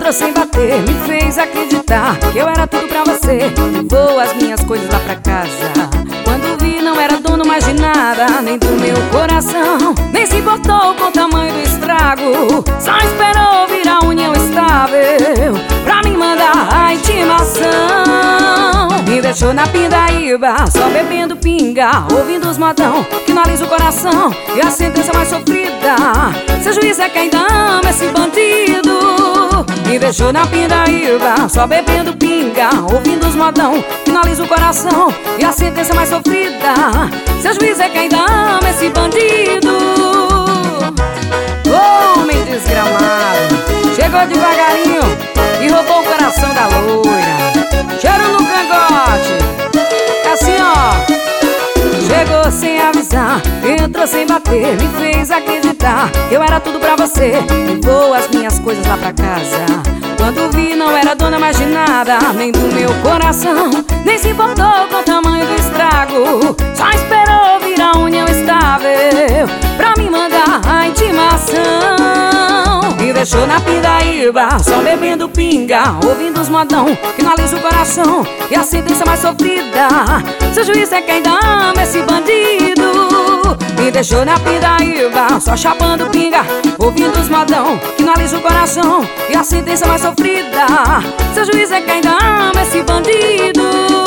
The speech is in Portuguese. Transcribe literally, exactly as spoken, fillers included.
entrou sem bater, me fez acreditar que eu era tudo pra você. Levou as minhas coisas lá pra casa. Quando vi não era dono mais de nada, nem do meu coração. Nem se importou com o tamanho do estrago. Só esperou virar união estável pra me mandar a intimação. Me deixou na pindaíba, só bebendo pinga, ouvindo os modão que não alisa o coração. E a sentença mais sofrida, seu juiz é quem ama esse bandido. Me deixou na pindaíba, só bebendo pinga, ouvindo os modão que não alisa o coração. E a sentença mais sofrida, seu juiz é quem ama esse bandido. Homem desgramado, chegou devagarinho e roubou o coração da loira. Cheiro no cangote, assim ó. Chegou sem avisar, entrou sem bater, me fez acreditar que eu era tudo pra você. Levou as minhas coisas lá pra casa. Quando vi não era dona mais de nada, nem do meu coração. Nem se importou com o tamanho do estrago. Só esperou virar união estável pra me mandar a intimação. Me deixou na pindaíba, só bebendo pinga, ouvindo os modão que não alisa o coração. E a sentença mais sofrida, seu juiz é quem ama esse bandido. Me deixou na pindaíba, só chapando pinga, ouvindo os modão que não alisa o coração. E a sentença mais sofrida, seu juiz é quem ama esse bandido.